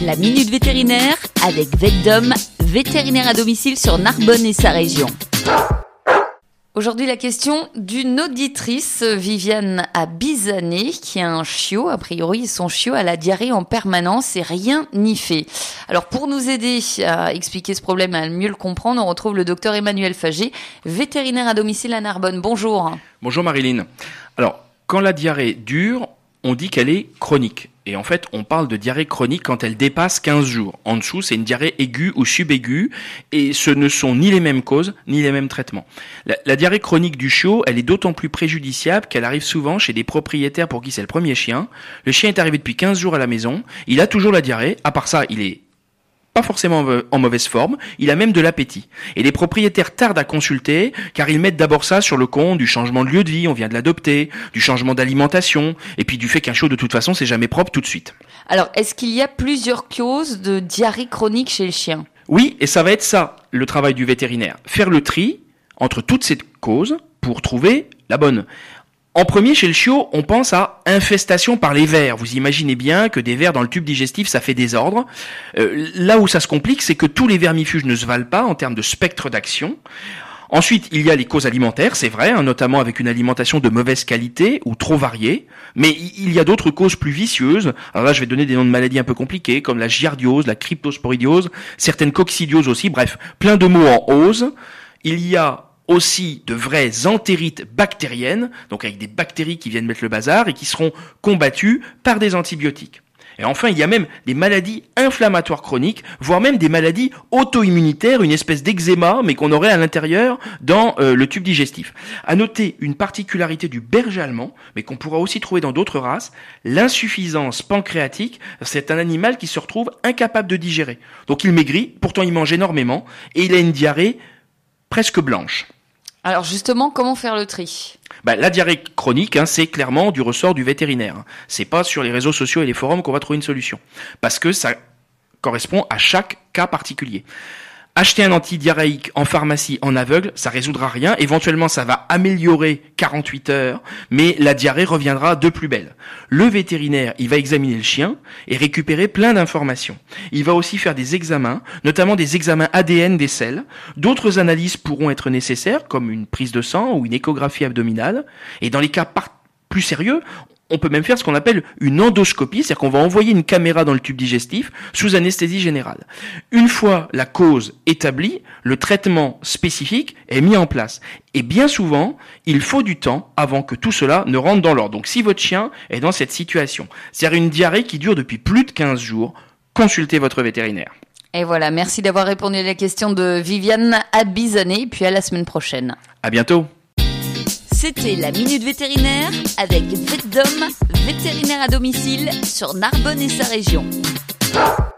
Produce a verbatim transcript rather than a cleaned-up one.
La Minute Vétérinaire avec VetDom, vétérinaire à domicile sur Narbonne et sa région. Aujourd'hui, la question d'une auditrice, Viviane à Bizané, qui a un chiot. A priori, son chiot a la diarrhée en permanence et rien n'y fait. Alors, pour nous aider à expliquer ce problème, à mieux le comprendre, on retrouve le docteur Emmanuel Fagé, vétérinaire à domicile à Narbonne. Bonjour. Bonjour Marilyn. Alors, quand la diarrhée dure, on dit qu'elle est chronique. Et en fait, on parle de diarrhée chronique quand elle dépasse quinze jours. En dessous, c'est une diarrhée aiguë ou subaiguë. Et ce ne sont ni les mêmes causes, ni les mêmes traitements. La, la diarrhée chronique du chiot, elle est d'autant plus préjudiciable qu'elle arrive souvent chez des propriétaires pour qui c'est le premier chien. Le chien est arrivé depuis quinze jours à la maison. Il a toujours la diarrhée. À part ça, il est pas forcément en mauvaise forme, il a même de l'appétit. Et les propriétaires tardent à consulter, car ils mettent d'abord ça sur le compte du changement de lieu de vie, on vient de l'adopter, du changement d'alimentation, et puis du fait qu'un chiot de toute façon c'est jamais propre tout de suite. Alors, est-ce qu'il y a plusieurs causes de diarrhée chronique chez le chien ? Oui, et ça va être ça, le travail du vétérinaire. Faire le tri entre toutes ces causes pour trouver la bonne. En premier, chez le chiot, on pense à infestation par les vers. Vous imaginez bien que des vers dans le tube digestif, ça fait désordre. Euh, là où ça se complique, c'est que tous les vermifuges ne se valent pas en termes de spectre d'action. Ensuite, il y a les causes alimentaires, c'est vrai, hein, notamment avec une alimentation de mauvaise qualité ou trop variée. Mais il y a d'autres causes plus vicieuses. Alors là, je vais donner des noms de maladies un peu compliqués, comme la giardiose, la cryptosporidiose, certaines coccidioses aussi, bref, plein de mots en ose. Il y a aussi de vraies entérites bactériennes, donc avec des bactéries qui viennent mettre le bazar et qui seront combattues par des antibiotiques. Et enfin, il y a même des maladies inflammatoires chroniques, voire même des maladies auto-immunitaires, une espèce d'eczéma, mais qu'on aurait à l'intérieur dans euh, le tube digestif. À noter une particularité du berger allemand, mais qu'on pourra aussi trouver dans d'autres races, l'insuffisance pancréatique. C'est un animal qui se retrouve incapable de digérer. Donc il maigrit, pourtant il mange énormément, et il a une diarrhée presque blanche. Alors justement, comment faire le tri ? Ben, la diarrhée chronique, hein, c'est clairement du ressort du vétérinaire. C'est pas sur les réseaux sociaux et les forums qu'on va trouver une solution. Parce que ça correspond à chaque cas particulier. Acheter un antidiarrhéique en pharmacie en aveugle, ça résoudra rien. Éventuellement, ça va améliorer quarante-huit heures, mais la diarrhée reviendra de plus belle. Le vétérinaire, il va examiner le chien et récupérer plein d'informations. Il va aussi faire des examens, notamment des examens A D N des selles. D'autres analyses pourront être nécessaires, comme une prise de sang ou une échographie abdominale. Et dans les cas par- plus sérieux, on peut même faire ce qu'on appelle une endoscopie, c'est-à-dire qu'on va envoyer une caméra dans le tube digestif sous anesthésie générale. Une fois la cause établie, le traitement spécifique est mis en place. Et bien souvent, il faut du temps avant que tout cela ne rentre dans l'ordre. Donc si votre chien est dans cette situation, c'est-à-dire une diarrhée qui dure depuis plus de quinze jours, consultez votre vétérinaire. Et voilà, merci d'avoir répondu à la question de Viviane à Bizané, puis à la semaine prochaine. À bientôt. C'était la Minute Vétérinaire avec VetDom, vétérinaire à domicile sur Narbonne et sa région.